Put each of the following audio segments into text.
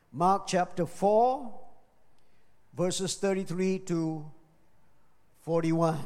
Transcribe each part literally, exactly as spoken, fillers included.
Mark chapter four, verses thirty-three to forty-one.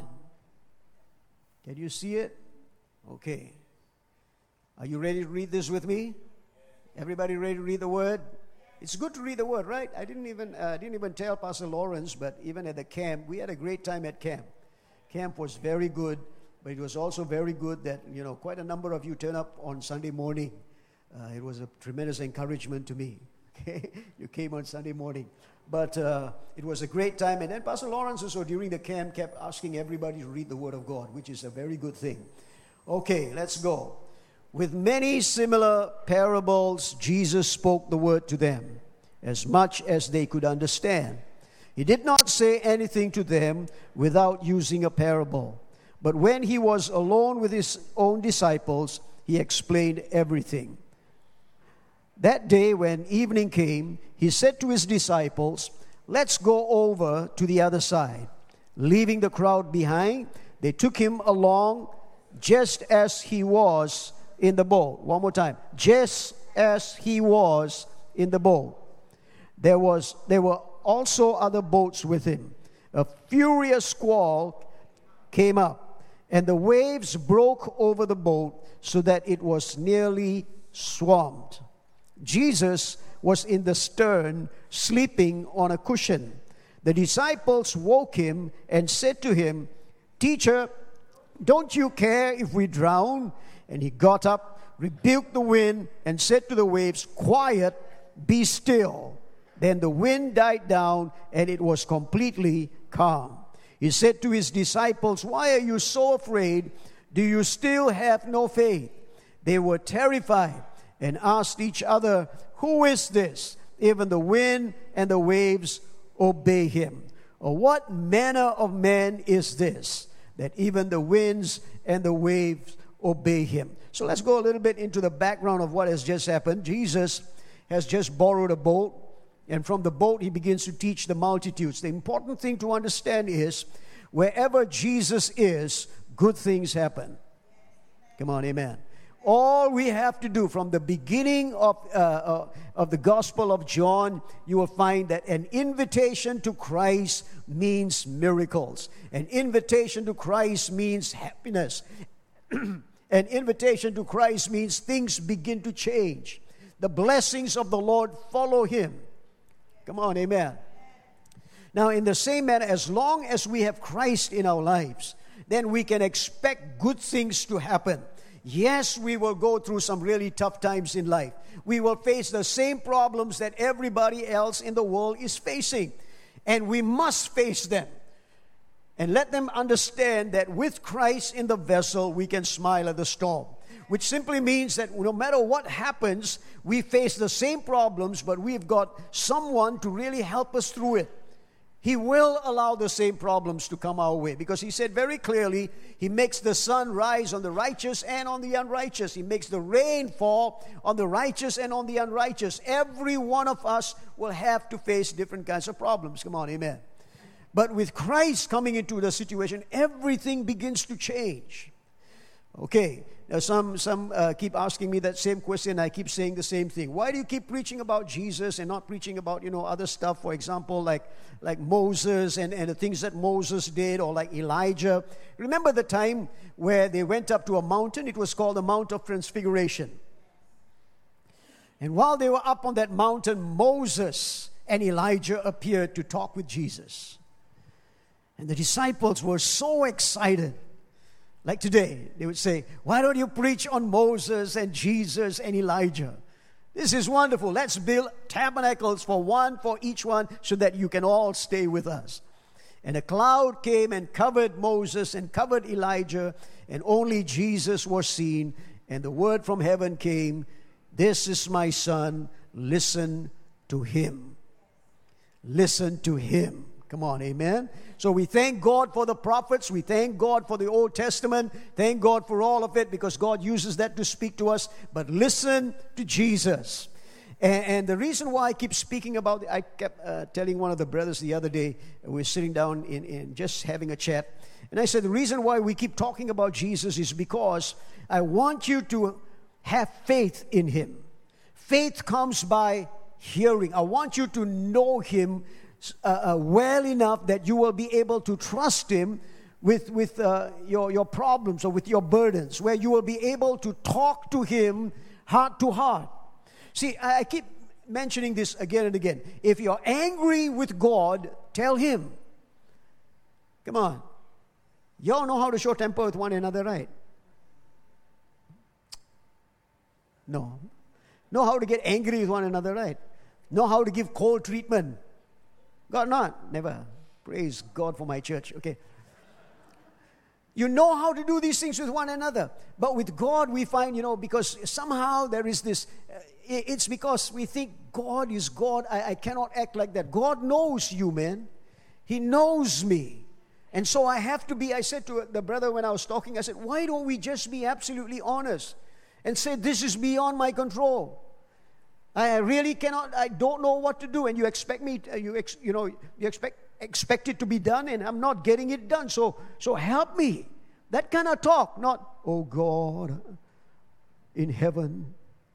Can you see it? Okay. Are you ready to read this with me? Everybody ready to read the word? It's good to read the word, right? I didn't even uh, didn't even tell Pastor Lawrence, but even at the camp, we had a great time at camp. Camp was very good, but it was also very good that, you know, quite a number of you turned up on Sunday morning. Uh, it was a tremendous encouragement to me. Okay, you came on Sunday morning, but uh, it was a great time. And then Pastor Lawrence also during the camp kept asking everybody to read the Word of God, which is a very good thing. Okay, let's go. With many similar parables, Jesus spoke the word to them, as much as they could understand. He did not say anything to them without using a parable. But when he was alone with his own disciples, he explained everything. That day, when evening came, he said to his disciples, "Let's go over to the other side." Leaving the crowd behind, they took him along just as he was in the boat. One more time. Just as he was in the boat. There was there were also other boats with him. A furious squall came up, and the waves broke over the boat so that it was nearly swamped. Jesus was in the stern, sleeping on a cushion. The disciples woke him and said to him, "Teacher, don't you care if we drown?" And he got up, rebuked the wind, and said to the waves, "Quiet, be still." Then the wind died down, and it was completely calm. He said to his disciples, "Why are you so afraid? Do you still have no faith?" They were terrified and asked each other, "Who is this? Even the wind and the waves obey him." Or what manner of man is this, that even the winds and the waves obey him? So let's go a little bit into the background of what has just happened. Jesus has just borrowed a boat, and from the boat he begins to teach the multitudes. The important thing to understand is, wherever Jesus is, good things happen. Come on, amen. All we have to do from the beginning of, uh, uh, of the Gospel of John, you will find that an invitation to Christ means miracles. An invitation to Christ means happiness. An invitation to Christ means things begin to change. The blessings of the Lord follow him. Come on, amen. Now, in the same manner, as long as we have Christ in our lives, then we can expect good things to happen. Yes, we will go through some really tough times in life. We will face the same problems that everybody else in the world is facing. And we must face them. And let them understand that with Christ in the vessel, we can smile at the storm. Which simply means that no matter what happens, we face the same problems, but we've got someone to really help us through it. He will allow the same problems to come our way, because he said very clearly, he makes the sun rise on the righteous and on the unrighteous. He makes the rain fall on the righteous and on the unrighteous. Every one of us will have to face different kinds of problems. Come on, amen. But with Christ coming into the situation, everything begins to change. Okay, now some some uh, keep asking me that same question. I keep saying the same thing. Why do you keep preaching about Jesus and not preaching about, you know, other stuff? For example, like like Moses and, and the things that Moses did, or like Elijah. Remember the time where they went up to a mountain? It was called the Mount of Transfiguration. And while they were up on that mountain, Moses and Elijah appeared to talk with Jesus. And the disciples were so excited. Like today, they would say, "Why don't you preach on Moses and Jesus and Elijah? This is wonderful. Let's build tabernacles for one, for each one, so that you can all stay with us." And a cloud came and covered Moses and covered Elijah, and only Jesus was seen. And the word from heaven came, "This is my son, listen to him." Listen to him. Come on, amen. So we thank God for the prophets. We thank God for the Old Testament. Thank God for all of it, because God uses that to speak to us. But listen to Jesus. And, and the reason why I keep speaking about it, I kept uh, telling one of the brothers the other day, we were sitting down in, in just having a chat. And I said, the reason why we keep talking about Jesus is because I want you to have faith in him. Faith comes by hearing. I want you to know Him uh, uh, well enough that you will be able to trust Him with, with uh, your, your problems or with your burdens, where you will be able to talk to Him heart to heart. See, I, I keep mentioning this again and again. If you're angry with God, tell Him. Come on. You all know how to show temper with one another, right? No. Know how to get angry with one another, right? Know how to give cold treatment. God not. Never. Praise God for my church. Okay. You know how to do these things with one another. But with God we find, you know, because somehow there is this, uh, it's because we think God is God. I, I cannot act like that. God knows you, man. He knows me. And so I have to be, I said to the brother when I was talking, I said, why don't we just be absolutely honest and say, this is beyond my control. I really cannot, I don't know what to do. And you expect me, to, you ex, you know, you expect expect it to be done, and I'm not getting it done. So, so help me. That kind of talk, not, oh God, in heaven,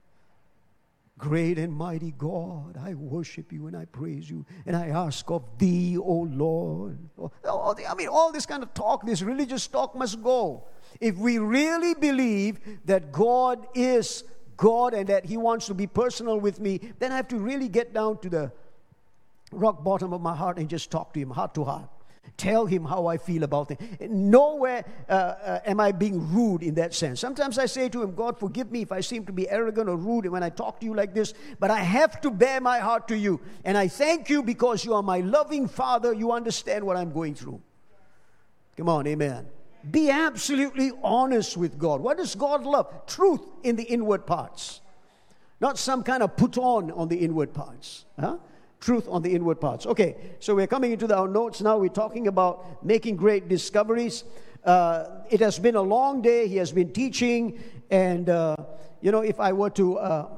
great and mighty God, I worship you and I praise you, and I ask of thee, O Lord. Oh, I mean, all this kind of talk, this religious talk must go. If we really believe that God is God and that He wants to be personal with me, then I have to really get down to the rock bottom of my heart and just talk to Him heart to heart. Tell Him how I feel about it. Nowhere uh, uh, am I being rude in that sense. Sometimes I say to Him, God, forgive me if I seem to be arrogant or rude when I talk to you like this, but I have to bear my heart to you. And I thank you because you are my loving Father. You understand what I'm going through. Come on, amen. Be absolutely honest with God. What does God love? Truth in the inward parts. Not some kind of put on on the inward parts. Huh? Truth on the inward parts. Okay, so we're coming into the, our notes now. We're talking about making great discoveries. Uh, it has been a long day. He has been teaching. And, uh, you know, if I were to uh,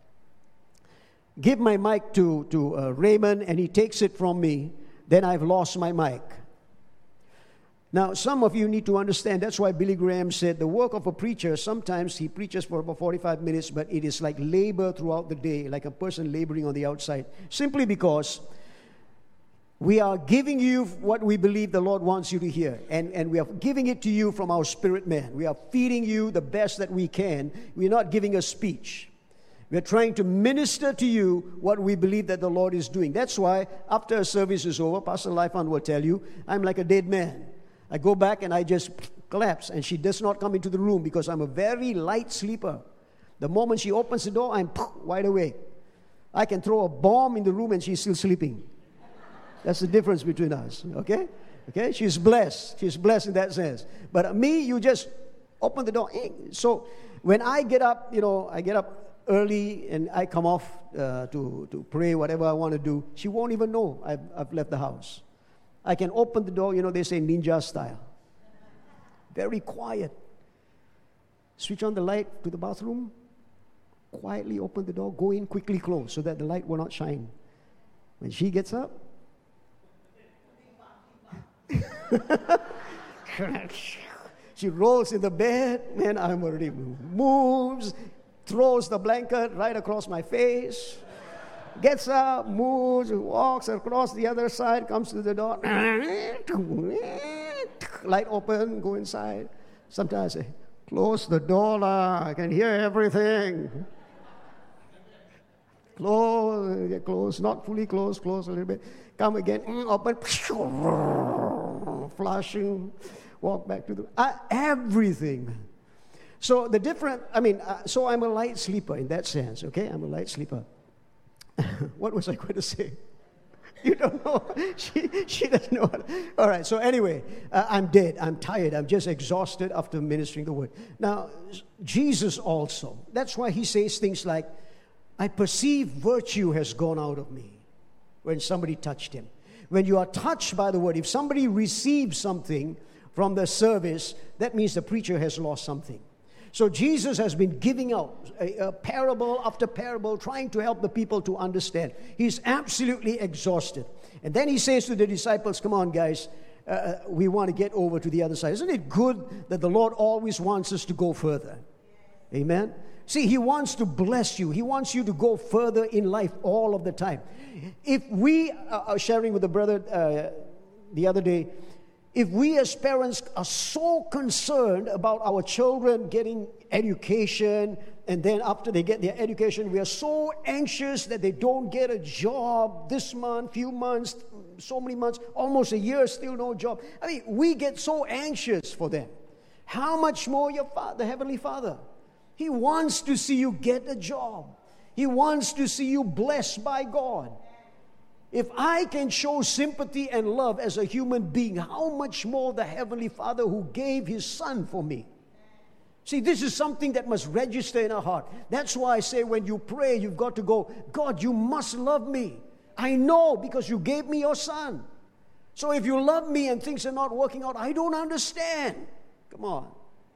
give my mic to, to uh, Raymond and he takes it from me, then I've lost my mic. Now, some of you need to understand, that's why Billy Graham said the work of a preacher, sometimes he preaches for about forty-five minutes, but it is like labor throughout the day, like a person laboring on the outside. Simply because we are giving you what we believe the Lord wants you to hear. And, and we are giving it to you from our spirit man. We are feeding you the best that we can. We're not giving a speech. We're trying to minister to you what we believe that the Lord is doing. That's why after a service is over, Pastor Laifan will tell you, I'm like a dead man. I go back and I just collapse, and she does not come into the room because I'm a very light sleeper. The moment she opens the door, I'm wide awake. I can throw a bomb in the room and she's still sleeping. That's the difference between us, okay? Okay, she's blessed. She's blessed in that sense. But me, you just open the door. So when I get up, you know, I get up early and I come off uh, to, to pray, whatever I want to do, she won't even know I've, I've left the house. I can open the door, you know, they say ninja style. Very quiet. Switch on the light to the bathroom. Quietly open the door, go in, quickly close so that the light will not shine. When she gets up, she rolls in the bed, man, I'm already moves, throws the blanket right across my face. Gets up, moves, walks across the other side, comes to the door. Light open, go inside. Sometimes I say, close the door, lah. I can hear everything. Close, get close, not fully close, close a little bit. Come again, open, flashing, walk back to the, uh, everything. So the different, I mean, uh, so I'm a light sleeper in that sense, okay? I'm a light sleeper. What was I going to say? You don't know. She, she doesn't know. What. All right, so anyway, uh, I'm dead. I'm tired. I'm just exhausted after ministering the word. Now, Jesus also. That's why he says things like, I perceive virtue has gone out of me when somebody touched him. When you are touched by the word, if somebody receives something from the service, that means the preacher has lost something. So Jesus has been giving out a, a parable after parable, trying to help the people to understand. He's absolutely exhausted. And then he says to the disciples, come on, guys, uh, we want to get over to the other side. Isn't it good that the Lord always wants us to go further? Amen? See, He wants to bless you. He wants you to go further in life all of the time. If we are sharing with the brother uh, the other day, if we as parents are so concerned about our children getting education, and then after they get their education, we are so anxious that they don't get a job this month, few months, so many months, almost a year, still no job. I mean, we get so anxious for them. How much more your Father, the Heavenly Father? He wants to see you get a job. He wants to see you blessed by God. If I can show sympathy and love as a human being, how much more the Heavenly Father who gave His Son for me? See, this is something that must register in our heart. That's why I say when you pray, you've got to go, God, you must love me. I know because you gave me your Son. So if you love me and things are not working out, I don't understand. Come on.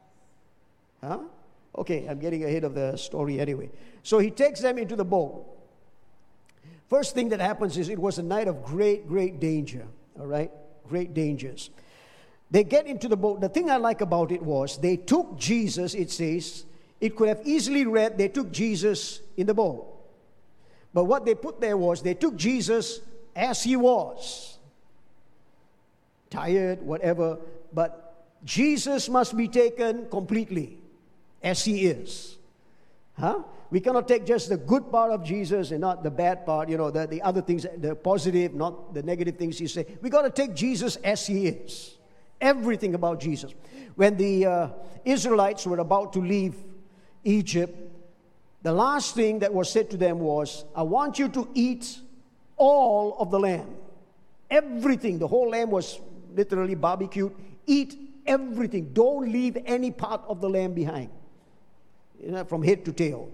Huh? Okay, I'm getting ahead of the story anyway. So he takes them into the boat. First thing that happens is it was a night of great, great danger. All right? Great dangers. They get into the boat. The thing I like about it was they took Jesus, it says. It could have easily read they took Jesus in the boat. But what they put there was they took Jesus as He was. Tired, whatever. But Jesus must be taken completely as He is. Huh? We cannot take just the good part of Jesus and not the bad part, you know, the, the other things, the positive, not the negative things He said. We got to take Jesus as He is. Everything about Jesus. When the uh, Israelites were about to leave Egypt, the last thing that was said to them was, I want you to eat all of the lamb. Everything. The whole lamb was literally barbecued. Eat everything. Don't leave any part of the lamb behind. You know, from head to tail.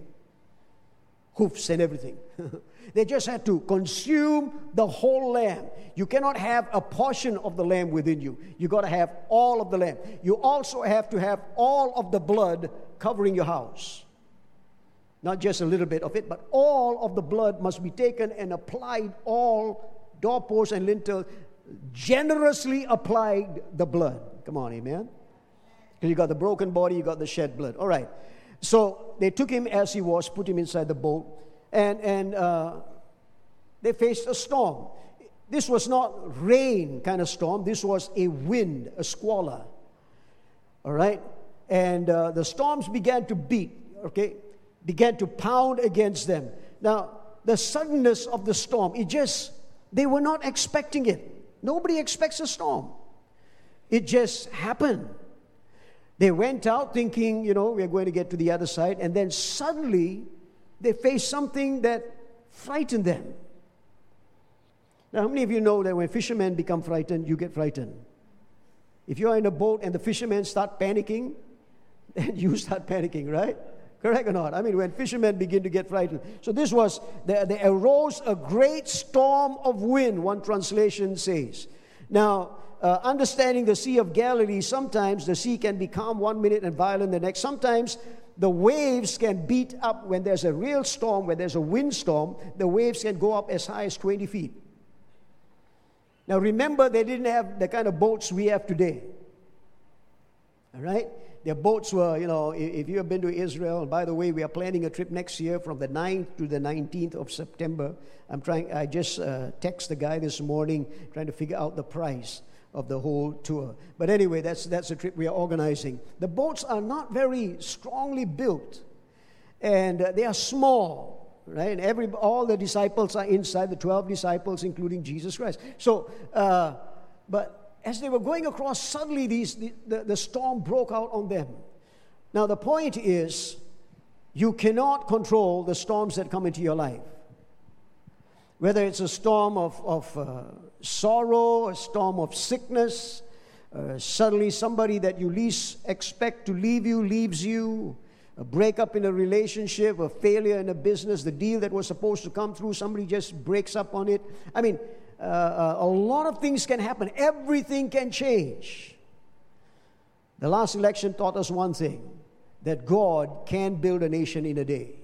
Hoofs and everything. They just had to consume the whole lamb. You cannot have a portion of the lamb within you. You got to have all of the lamb. You also have to have all of the blood covering your house. Not just a little bit of it, but all of the blood must be taken and applied, all doorposts and lintel, generously applied the blood. Come on, amen? Because you got the broken body, you got the shed blood. All right. So they took Him as He was, put Him inside the boat, and, and uh, they faced a storm. This was not rain kind of storm. This was a wind, a squall. All right? And uh, the storms began to beat, okay? Began to pound against them. Now, the suddenness of the storm, it just, they were not expecting it. Nobody expects a storm. It just happened. They went out thinking, you know, we're going to get to the other side, and then suddenly they faced something that frightened them. Now, how many of you know that when fishermen become frightened, you get frightened? If you're in a boat and the fishermen start panicking, then you start panicking, right? Correct or not? I mean, when fishermen begin to get frightened. So this was, there, there arose a great storm of wind, one translation says. Now, uh, understanding the Sea of Galilee, sometimes the sea can be calm one minute and violent the next. Sometimes the waves can beat up when there's a real storm, when there's a windstorm, the waves can go up as high as twenty feet. Now remember, they didn't have the kind of boats we have today. All right? Their boats were, you know, if you have been to Israel, and by the way, we are planning a trip next year from the ninth to the nineteenth of September. I'm trying, I just uh, text the guy this morning trying to figure out the price of the whole tour. But anyway, that's that's a trip we are organizing. The boats are not very strongly built, and uh, they are small, right? And every all the disciples are inside, the twelve disciples, including Jesus Christ. So, uh, but as they were going across, suddenly these, the, the, the storm broke out on them. Now, the point is, you cannot control the storms that come into your life. Whether it's a storm of, of uh, sorrow, a storm of sickness, uh, suddenly somebody that you least expect to leave you leaves you, a breakup in a relationship, a failure in a business, the deal that was supposed to come through, somebody just breaks up on it. I mean, Uh, uh, a lot of things can happen. Everything can change. The last election taught us one thing, that God can build a nation in a day.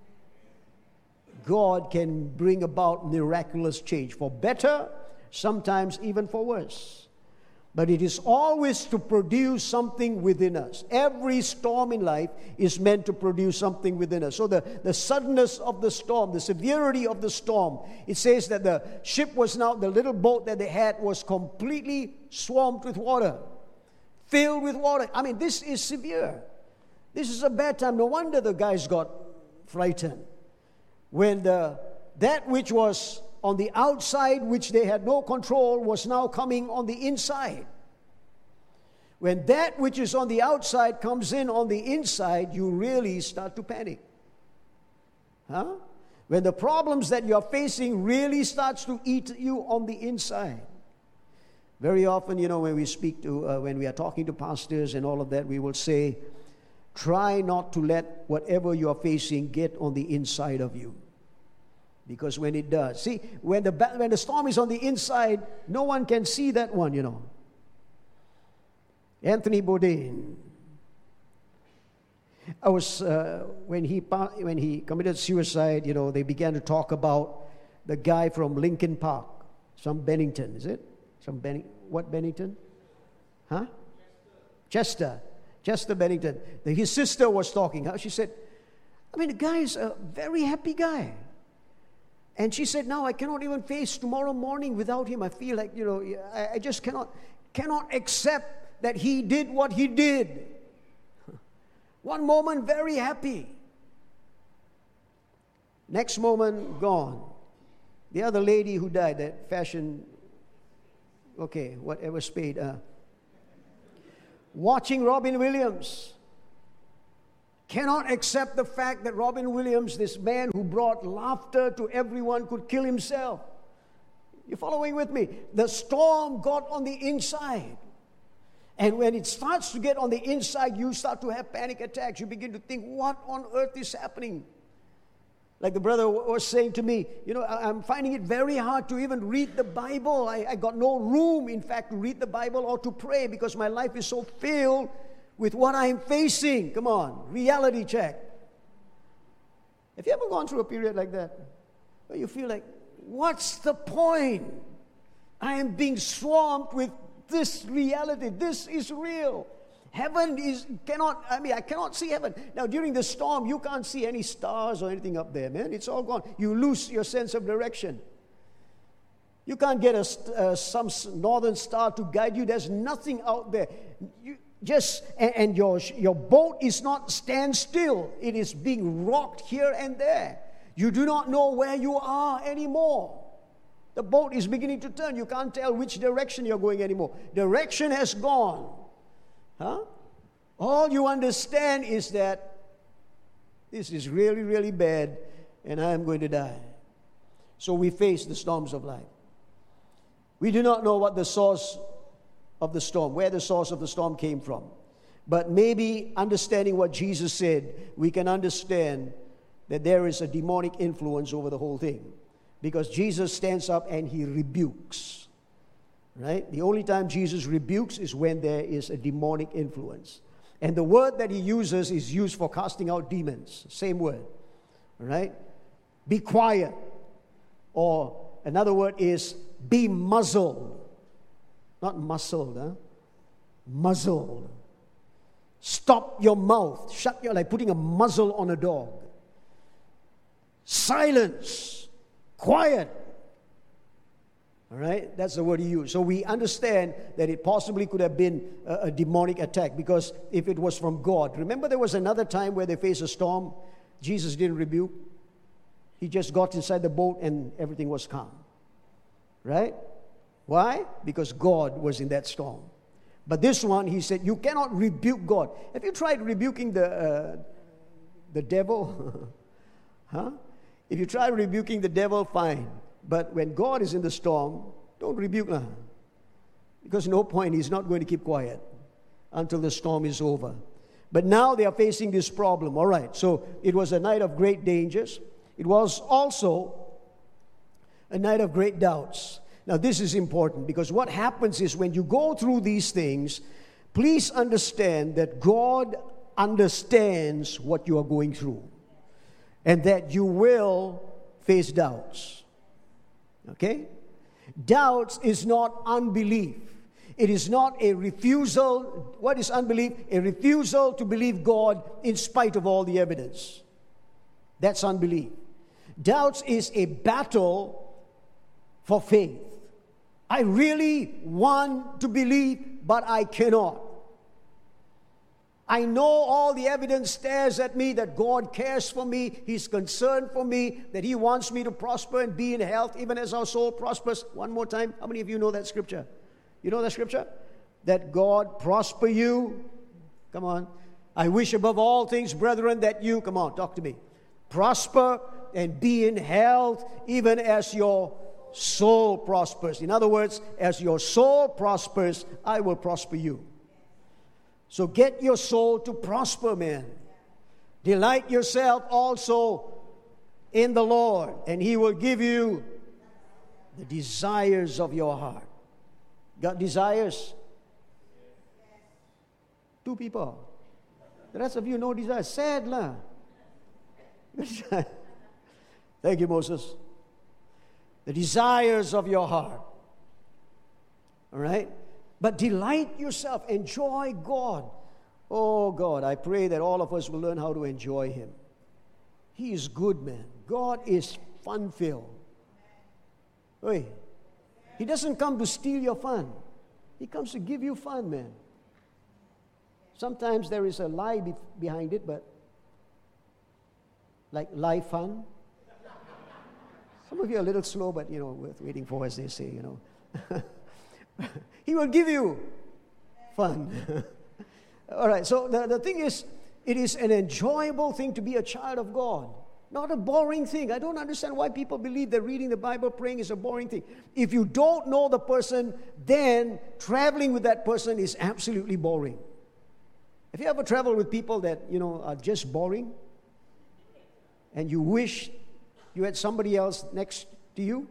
God can bring about miraculous change, for better, sometimes even for worse. But it is always to produce something within us. Every storm in life is meant to produce something within us. So the, the suddenness of the storm, the severity of the storm, it says that the ship was now, the little boat that they had was completely swamped with water, filled with water. I mean, this is severe. This is a bad time. No wonder the guys got frightened. When the that which was on the outside, which they had no control, was now coming on the inside. When that which is on the outside comes in on the inside, you really start to panic. Huh? When the problems that you're facing really starts to eat you on the inside. Very often, you know, when we speak to, uh, when we are talking to pastors and all of that, we will say, try not to let whatever you are facing get on the inside of you. Because when it does, see, when the when the storm is on the inside, no one can see that one, you know. Anthony Bourdain, I was uh, when he when he committed suicide, you know, they began to talk about the guy from Lincoln Park, some Bennington, is it? Some Benning, what Bennington? Huh? Chester, Chester Bennington. His sister was talking. She said, "I mean, the guy is a very happy guy." And she said, now I cannot even face tomorrow morning without him. I feel like, you know, I, I just cannot, cannot accept that he did what he did. One moment, very happy. Next moment, gone. The other lady who died, that fashion, okay, whatever spade. Uh, watching Robin Williams. Cannot accept the fact that Robin Williams, this man who brought laughter to everyone, could kill himself. You following with me? The storm got on the inside. And when it starts to get on the inside, you start to have panic attacks. You begin to think, what on earth is happening? Like the brother was saying to me, you know, I'm finding it very hard to even read the Bible. I, I got no room, in fact, to read the Bible or to pray because my life is so filled with what I'm facing. Come on, reality check. Have you ever gone through a period like that where you feel like, what's the point? I am being swamped with this reality. This is real. Heaven is cannot, I mean, I cannot see heaven. Now, during the storm, you can't see any stars or anything up there, man. It's all gone. You lose your sense of direction. You can't get a, uh, some northern star to guide you. There's nothing out there. You, Just and, and your your boat is not stand still. It is being rocked here and there. You do not know where you are anymore. The boat is beginning to turn. You can't tell which direction you're going anymore. Direction has gone. Huh? All you understand is that this is really, really bad and I am going to die. So we face the storms of life. We do not know what the source of the storm, where the source of the storm came from. But maybe understanding what Jesus said, we can understand that there is a demonic influence over the whole thing. Because Jesus stands up and he rebukes. Right? The only time Jesus rebukes is when there is a demonic influence. And the word that he uses is used for casting out demons. Same word. Right? Be quiet. Or another word is be muzzled. Not muscled, huh? Muzzled. Stop your mouth. Shut your, like putting a muzzle on a dog. Silence. Quiet. All right? That's the word he used. So we understand that it possibly could have been a, a demonic attack, because if it was from God. Remember there was another time where they faced a storm. Jesus didn't rebuke. He just got inside the boat and everything was calm. Right? Why? Because God was in that storm. But this one, he said, you cannot rebuke God. Have you tried rebuking the uh, the devil? Huh? If you try rebuking the devil, fine. But when God is in the storm, don't rebuke him. Because no point, he's not going to keep quiet until the storm is over. But now they are facing this problem. All right, so it was a night of great dangers. It was also a night of great doubts. Now, this is important, because what happens is when you go through these things, please understand that God understands what you are going through and that you will face doubts. Okay? Doubts is not unbelief. It is not a refusal. What is unbelief? A refusal to believe God in spite of all the evidence. That's unbelief. Doubts is a battle for faith. I really want to believe, but I cannot. I know all the evidence stares at me that God cares for me, He's concerned for me, that He wants me to prosper and be in health, even as our soul prospers. One more time, how many of you know that scripture? You know that scripture? That God prosper you. Come on. I wish above all things, brethren, that you, come on, talk to me, prosper and be in health, even as your soul prospers. In other words, as your soul prospers, I will prosper you. So get your soul to prosper, man. Delight yourself also in the Lord, and He will give you the desires of your heart. Got desires? Two people. The rest of you no desires. Sad lah. Thank you, Moses. The desires of your heart. All right? But delight yourself. Enjoy God. Oh, God, I pray that all of us will learn how to enjoy Him. He is good, man. God is fun-filled. Hey, He doesn't come to steal your fun. He comes to give you fun, man. Sometimes there is a lie be- behind it, but like life fun. Some of you are a little slow, but, you know, worth waiting for, as they say, you know. He will give you fun. All right, so the, the thing is, it is an enjoyable thing to be a child of God. Not a boring thing. I don't understand why people believe that reading the Bible, praying is a boring thing. If you don't know the person, then traveling with that person is absolutely boring. Have you ever traveled with people that, you know, are just boring? And you wish you had somebody else next to you?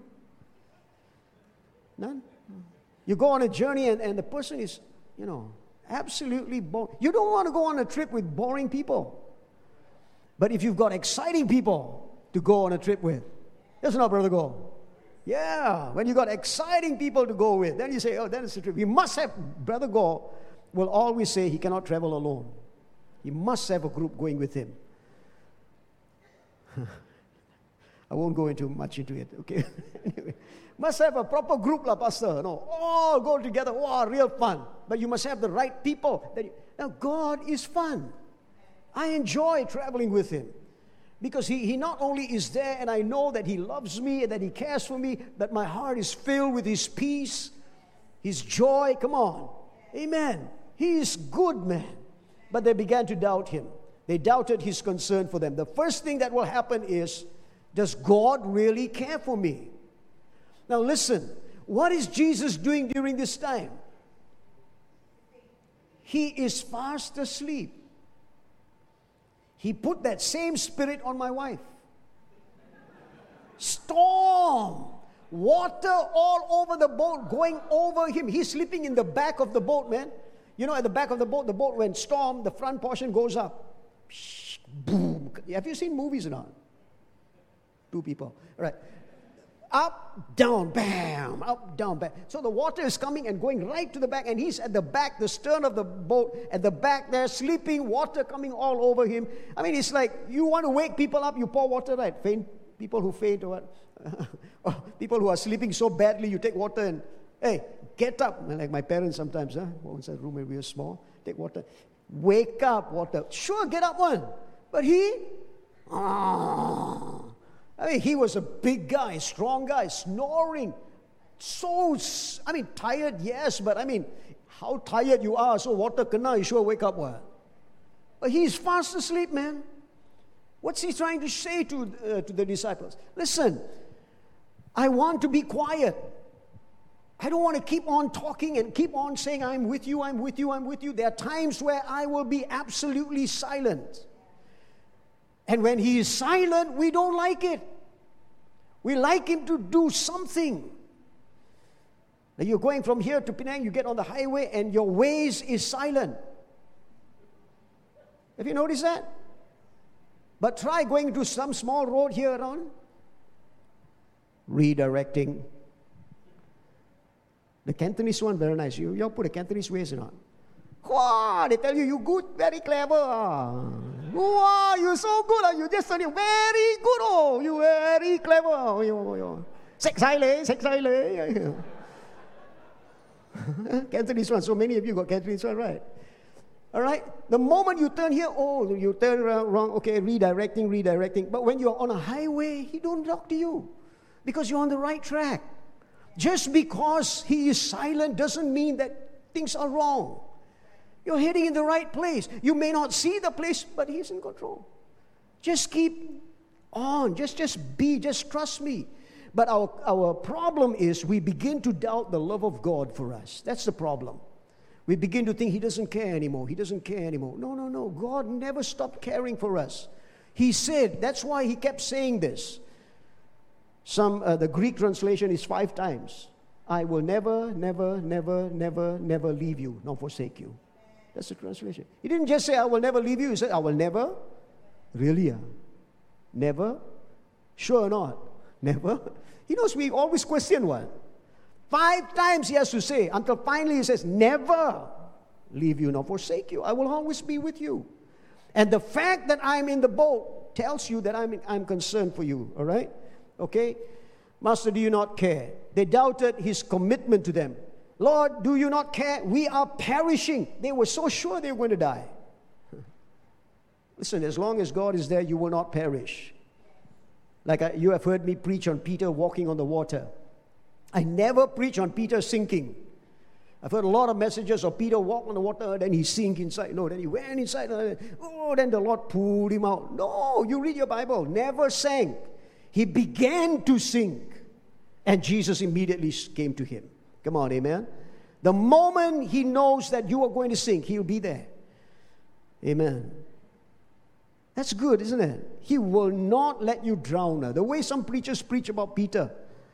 None? You go on a journey and, and the person is, you know, absolutely boring. You don't want to go on a trip with boring people. But if you've got exciting people to go on a trip with, yes or not, Brother Go? Yeah, when you got exciting people to go with, then you say, oh, that is a trip. You must have, Brother Go will always say he cannot travel alone. He must have a group going with him. I won't go into much into it, okay? Anyway, must have a proper group, la, Pastor. No, all go together. Wow, real fun. But you must have the right people. That you, now, God is fun. I enjoy traveling with Him because he, he not only is there and I know that He loves me and that He cares for me, but my heart is filled with His peace, His joy. Come on. Amen. He is good, man. But they began to doubt Him. They doubted His concern for them. The first thing that will happen is, does God really care for me? Now listen, what is Jesus doing during this time? He is fast asleep. He put that same spirit on my wife. Storm, water all over the boat, going over him. He's sleeping in the back of the boat, man. You know, at the back of the boat, the boat when storm, the front portion goes up. Boom. Have you seen movies or not? Two people. All right. Up, down, bam, up, down, bam. So the water is coming and going right to the back, and he's at the back, the stern of the boat, at the back there, sleeping, water coming all over him. I mean, it's like you want to wake people up, you pour water, right? Faint, people who faint or what? Or people who are sleeping so badly, you take water and, hey, get up. Like my parents sometimes, huh? Once in a room when we were small, take water. Wake up, water. Sure, get up one. But he, ah. I mean, he was a big guy, strong guy, snoring. So, I mean, tired, yes, but I mean, how tired you are, so water kana, you sure wake up what? But he's fast asleep, man. What's he trying to say to, uh, to the disciples? Listen, I want to be quiet. I don't want to keep on talking and keep on saying, I'm with you, I'm with you, I'm with you. There are times where I will be absolutely silent. And when he is silent, we don't like it. We like him to do something. Now you're going from here to Penang, you get on the highway and your Waze is silent. Have you noticed that? But try going to some small road here around. Redirecting. The Cantonese one, very nice. You, you all put a Cantonese ways or not? Wow, they tell you, you good, very clever. Ah. Wow, you're so good. Ah. You just tell you, very good. Oh, you very clever. Oh, you, you. Six highly, six highly. Cantonese one. So many of you got Cantonese one, right? All right? The moment you turn here, oh, you turn around wrong. Okay, redirecting, redirecting. But when you're on a highway, he don't talk to you because you're on the right track. Just because he is silent doesn't mean that things are wrong. You're heading in the right place. You may not see the place, but he's in control. Just keep on. Just, just be. Just trust me. But our, our problem is we begin to doubt the love of God for us. That's the problem. We begin to think he doesn't care anymore. He doesn't care anymore. No, no, no. God never stopped caring for us. He said, that's why he kept saying this. Some, uh, the Greek translation is five times. I will never, never, never, never, never leave you, nor forsake you. That's the translation. He didn't just say, I will never leave you. He said, I will never. Really? Yeah. Never? Sure or not? Never? He knows we always question one. Five times he has to say, until finally he says, never leave you nor forsake you. I will always be with you. And the fact that I'm in the boat tells you that I'm, I'm concerned for you. All right? Okay? Master, do you not care? They doubted his commitment to them. Lord, do you not care? We are perishing. They were so sure they were going to die. Listen, as long as God is there, you will not perish. Like I, you have heard me preach on Peter walking on the water. I never preach on Peter sinking. I've heard a lot of messages of Peter walk on the water, then he sink inside. No, then he went inside. Oh, then the Lord pulled him out. No, you read your Bible. Never sank. He began to sink. And Jesus immediately came to him. Come on, amen. The moment he knows that you are going to sink, he'll be there. Amen. That's good, isn't it? He will not let you drown. The way some preachers preach about Peter.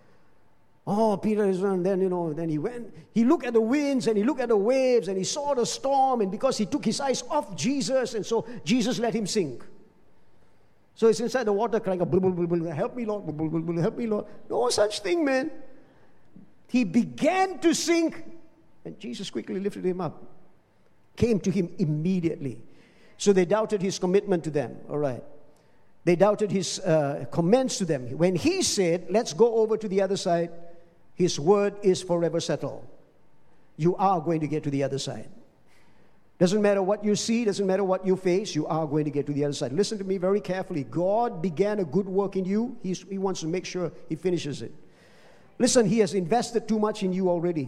Oh, Peter is, and then, you know, then he went, he looked at the winds and he looked at the waves and he saw the storm, and because he took his eyes off Jesus, and so Jesus let him sink. So he's inside the water crying, blah, blah, blah, blah, help me, Lord, blah, blah, blah, help me, Lord. No such thing, man. He began to sink, and Jesus quickly lifted him up. Came to him immediately. So they doubted his commitment to them. All right. They doubted his uh, comments to them. When he said, let's go over to the other side, his word is forever settled. You are going to get to the other side. Doesn't matter what you see, doesn't matter what you face, you are going to get to the other side. Listen to me very carefully. God began a good work in you. He's, he wants to make sure he finishes it. Listen, he has invested too much in you already.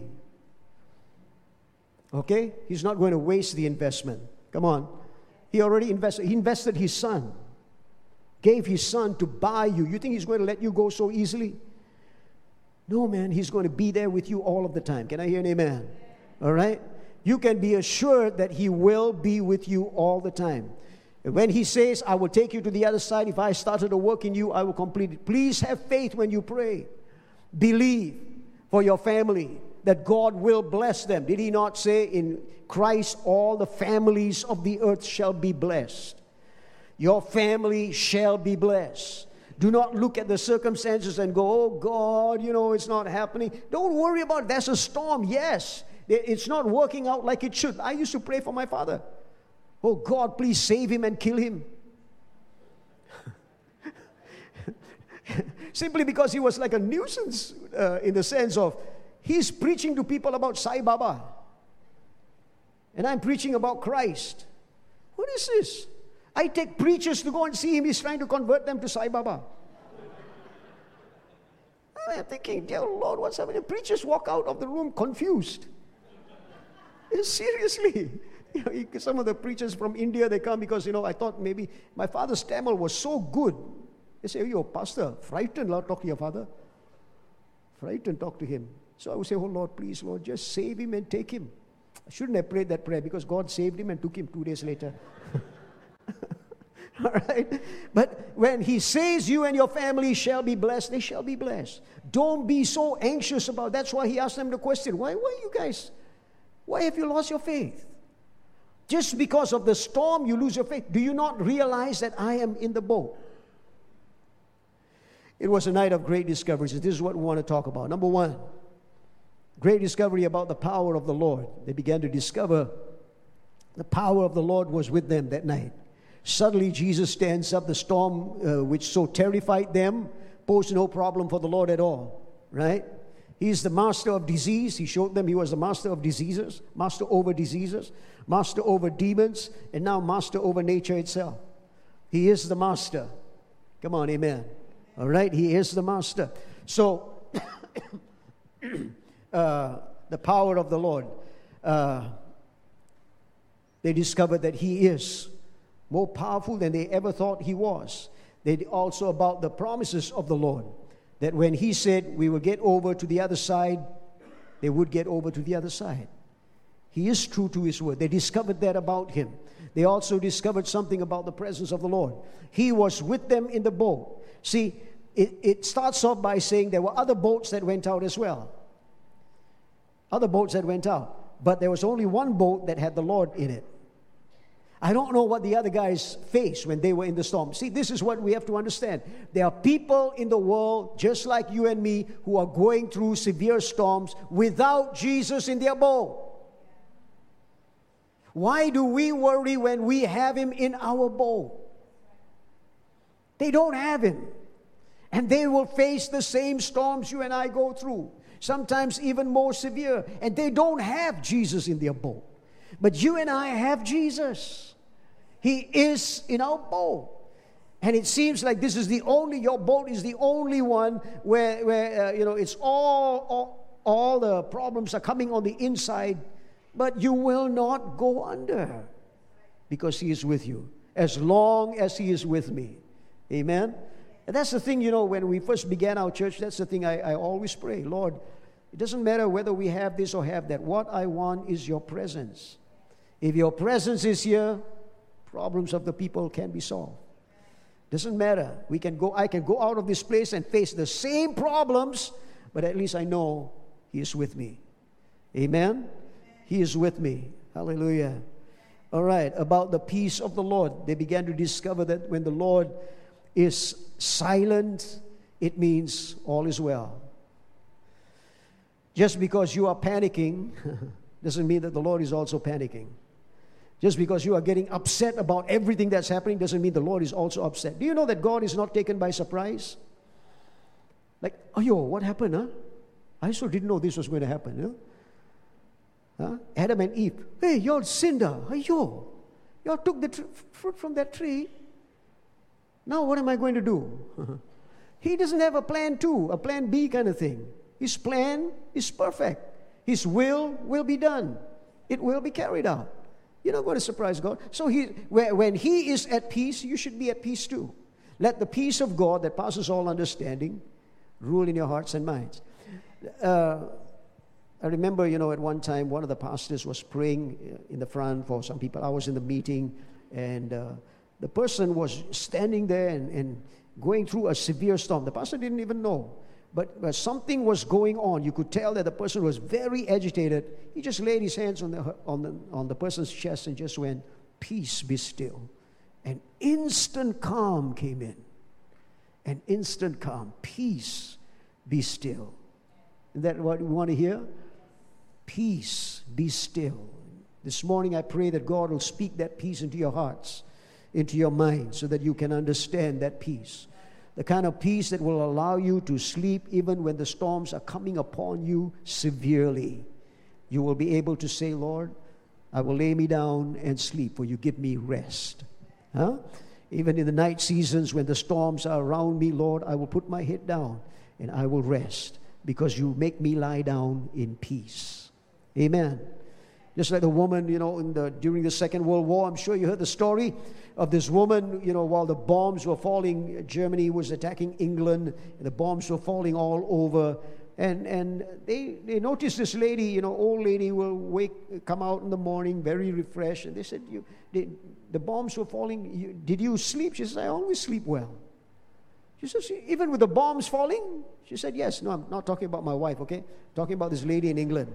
Okay? He's not going to waste the investment. Come on. He already invested. He invested his son. Gave his son to buy you. You think he's going to let you go so easily? No, man. He's going to be there with you all of the time. Can I hear an amen? All right? You can be assured that he will be with you all the time. And when he says, I will take you to the other side, if I started a work in you, I will complete it. Please have faith when you pray. Believe for your family that God will bless them. Did he not say in Christ, all the families of the earth shall be blessed? Your family shall be blessed. Do not look at the circumstances and go, oh God, you know, it's not happening. Don't worry about it. There's a storm. Yes, it's not working out like it should. I used to pray for my father. Oh God, please save him and kill him. Simply because he was like a nuisance uh, in the sense of he's preaching to people about Sai Baba. And I'm preaching about Christ. What is this? I take preachers to go and see him. He's trying to convert them to Sai Baba. I'm thinking, dear Lord, what's happening? Preachers walk out of the room confused. Seriously. You know, some of the preachers from India, they come because, you know, I thought maybe my father's Tamil was so good. They say, oh, you're a pastor. Frightened, Lord, talk to your father. Frightened, talk to him. So I would say, oh Lord, please, Lord, just save him and take him. I shouldn't have prayed that prayer because God saved him and took him two days later. All right? But when he says you and your family shall be blessed, they shall be blessed. Don't be so anxious about it. That's why he asked them the question, why, why you guys, why have you lost your faith? Just because of the storm, you lose your faith. Do you not realize that I am in the boat? It was a night of great discoveries. This is what we want to talk about. Number one, Great discovery about the power of the Lord. They began to discover the power of the Lord was with them that night. Suddenly Jesus stands up. The storm uh, which so terrified them posed no problem for the Lord at all. Right? He's the master of disease. He showed them he was the master of diseases, master over diseases, master over demons, and now master over nature itself. He is the master. Come on, amen. All right, he is the master. So, uh, the power of the Lord. Uh, they discovered that he is more powerful than they ever thought he was. They also about the promises of the Lord. That when he said we will get over to the other side, they would get over to the other side. He is true to his word. They discovered that about him. They also discovered something about the presence of the Lord. He was with them in the boat. See, it, it starts off by saying there were other boats that went out as well. Other boats that went out. But there was only one boat that had the Lord in it. I don't know what the other guys faced when they were in the storm. See, this is what we have to understand. There are people in the world, just like you and me, who are going through severe storms without Jesus in their boat. Why do we worry when we have him in our boat? They don't have him. And they will face the same storms you and I go through. Sometimes even more severe. And they don't have Jesus in their boat. But you and I have Jesus. He is in our boat. And it seems like this is the only, your boat is the only one where, where uh, you know, it's all, all, all the problems are coming on the inside, but you will not go under because he is with you. As long as he is with me. Amen? And that's the thing, you know, when we first began our church, that's the thing I, I always pray. Lord, it doesn't matter whether we have this or have that. What I want is your presence. If your presence is here, problems of the people can be solved. Doesn't matter. We can go. I can go out of this place and face the same problems, but at least I know he is with me. Amen? He is with me. Hallelujah. All right. About the peace of the Lord. They began to discover that when the Lord is silent, it means all is well. Just because you are panicking doesn't mean that the Lord is also panicking. Just because you are getting upset about everything that's happening doesn't mean the Lord is also upset. Do you know that God is not taken by surprise? Like, oh, yo, what happened, huh? I so didn't know this was going to happen, huh? huh? Adam and Eve. Hey, y'all sinned, huh? Hey, yo, y'all took the tr- fruit from that tree. Now what am I going to do? He doesn't have a plan two, a plan B kind of thing. His plan is perfect. His will will be done. It will be carried out. You're not going to surprise God. So he, when he is at peace, you should be at peace too. Let the peace of God that passes all understanding rule in your hearts and minds. Uh, I remember, you know, at one time, one of the pastors was praying in the front for some people. I was in the meeting, and uh, the person was standing there and, and going through a severe storm. The pastor didn't even know. But, but something was going on. You could tell that the person was very agitated. He just laid his hands on the, on the, on the person's chest and just went, "Peace, be still." And instant calm came in. An instant calm. Peace, be still. Is that what we want to hear? Peace, be still. This morning I pray that God will speak that peace into your hearts, into your minds, so that you can understand that peace. The kind of peace that will allow you to sleep even when the storms are coming upon you severely. You will be able to say, "Lord, I will lay me down and sleep, for you give me rest." Huh? Even in the night seasons when the storms are around me, Lord, I will put my head down and I will rest, because you make me lie down in peace. Amen. Just like the woman, you know, in the, during the Second World War, I'm sure you heard the story of this woman, you know, while the bombs were falling, Germany was attacking England, and the bombs were falling all over. And and they, they noticed this lady, you know, old lady will wake, come out in the morning very refreshed. And they said, "You, they, the bombs were falling. You, did you sleep?" She says, "I always sleep well." She says, "Even with the bombs falling?" She said, "Yes." No, I'm not talking about my wife, okay? I'm talking about this lady in England.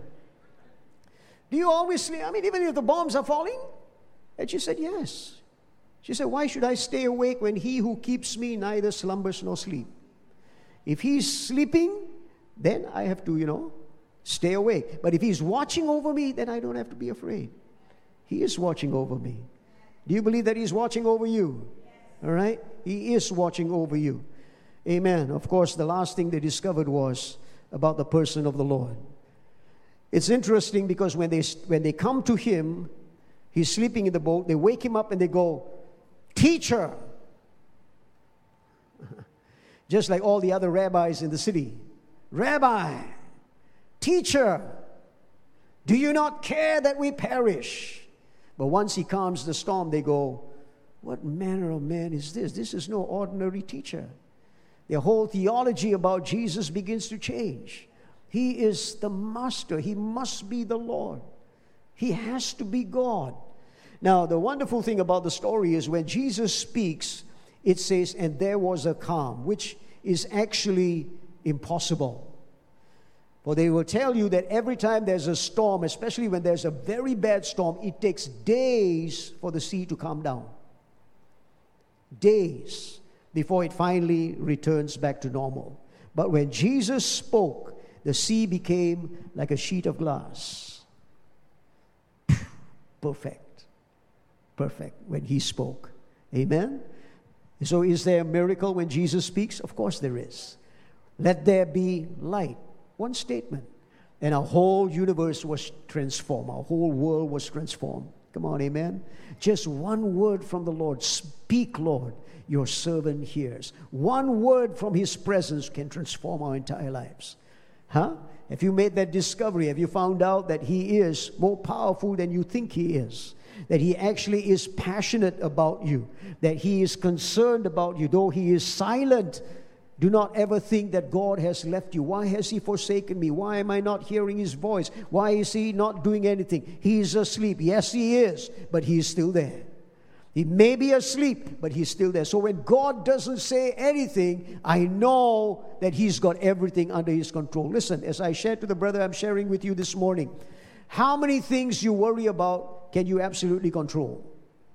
"Do you always sleep? I mean, even if the bombs are falling?" And she said, "Yes." She said, "Why should I stay awake when he who keeps me neither slumbers nor sleep? If he's sleeping, then I have to, you know, Stay awake. But if He's watching over me, then I don't have to be afraid. He is watching over me. Do you believe that He's watching over you? All right? He is watching over you. Amen. Of course, the last thing they discovered was about the person of the Lord. It's interesting because when they when they come to Him, He's sleeping in the boat, they wake Him up and they go, "Teacher!" Just like all the other rabbis in the city. "Rabbi, teacher, do you not care that we perish?" But once He calms the storm, they go, "What manner of man is this? This is no ordinary teacher." Their whole theology about Jesus begins to change. He is the master. He must be the Lord. He has to be God. Now, the wonderful thing about the story is when Jesus speaks, it says, "And there was a calm," which is actually impossible. For they will tell you that every time there's a storm, especially when there's a very bad storm, it takes days for the sea to calm down. Days before it finally returns back to normal. But when Jesus spoke, the sea became like a sheet of glass. Perfect. Perfect when He spoke. Amen? So is there a miracle when Jesus speaks? Of course there is. Let there be light. One statement. And our whole universe was transformed. Our whole world was transformed. Come on, amen? Just one word from the Lord. Speak, Lord. Your servant hears. One word from His presence can transform our entire lives. Huh? Have you made that discovery? Have you found out that He is more powerful than you think He is? That He actually is passionate about you. That He is concerned about you. Though He is silent, do not ever think that God has left you. Why has He forsaken me? Why am I not hearing His voice? Why is He not doing anything? He is asleep. Yes, He is, but He is still there. He may be asleep, but He's still there. So when God doesn't say anything, I know that He's got everything under His control. Listen, as I shared to the brother I'm sharing with you this morning, how many things you worry about can you absolutely control?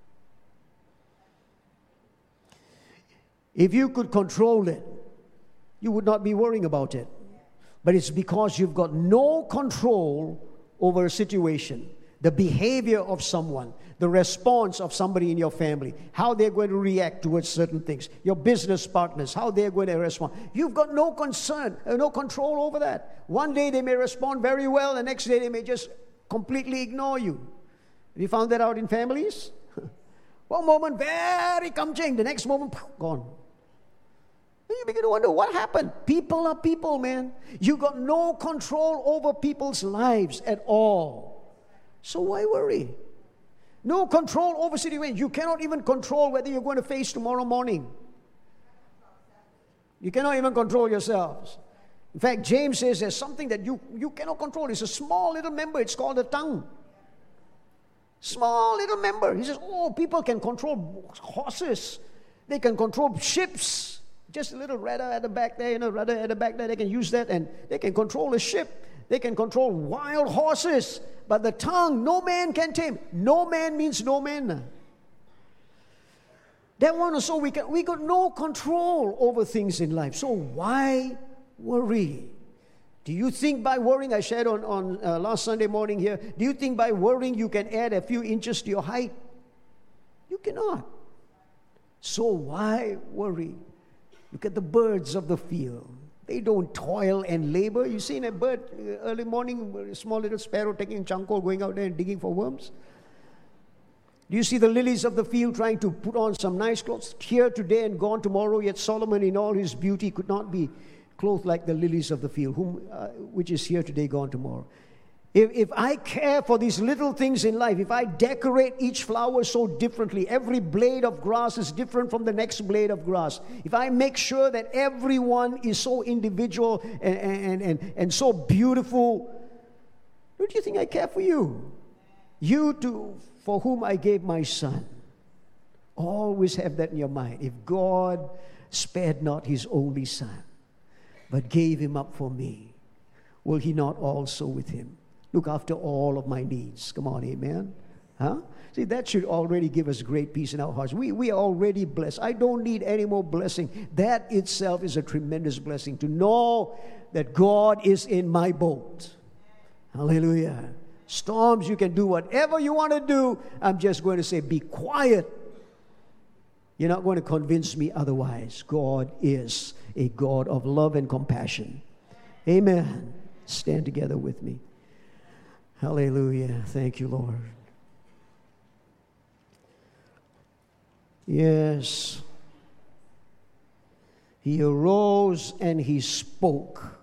If you could control it, you would not be worrying about it. But it's because you've got no control over a situation, the behavior of someone, the response of somebody in your family, how they're going to react towards certain things, your business partners, how they're going to respond. You've got no concern, uh, no control over that. One day they may respond very well, the next day they may just completely ignore you. Have you found that out in families? One moment, very kamching, the next moment, gone. And you begin to wonder, what happened? People are people, man. You got no control over people's lives at all. So why worry? No control over situations. You cannot even control whether you're going to face tomorrow morning. You cannot even control yourselves. In fact, James says there's something that you, you cannot control. It's a small little member. It's called the tongue. Small little member. He says, oh, people can control horses. They can control ships. Just a little rudder at the back there, you know, rudder at the back there. They can use that and they can control a ship. They can control wild horses. But the tongue, no man can tame. No man means no man. That one or so, we, can, we got no control over things in life. So why worry? Do you think by worrying, I shared on, on uh, last Sunday morning here, do you think by worrying you can add a few inches to your height? You cannot. So why worry? Look at the birds of the field. They don't toil and labor. You seen a bird uh, early morning, a small little sparrow taking charcoal, going out there and digging for worms? Do you see the lilies of the field trying to put on some nice clothes? Here today and gone tomorrow, yet Solomon in all his beauty could not be clothed like the lilies of the field, whom, uh, which is here today, gone tomorrow. If, if I care for these little things in life, if I decorate each flower so differently, every blade of grass is different from the next blade of grass. If I make sure that everyone is so individual and, and, and, and so beautiful, don't you think I care for you? You too, for whom I gave my son. Always have that in your mind. If God spared not his only son, but gave him up for me, will he not also with him look after all of my needs? Come on, amen? Huh? See, that should already give us great peace in our hearts. We, we are already blessed. I don't need any more blessing. That itself is a tremendous blessing, to know that God is in my boat. Hallelujah. Storms, you can do whatever you want to do. I'm just going to say, be quiet. You're not going to convince me otherwise. God is a God of love and compassion. Amen. Stand together with me. Hallelujah. Thank you, Lord. Yes. He arose and he spoke.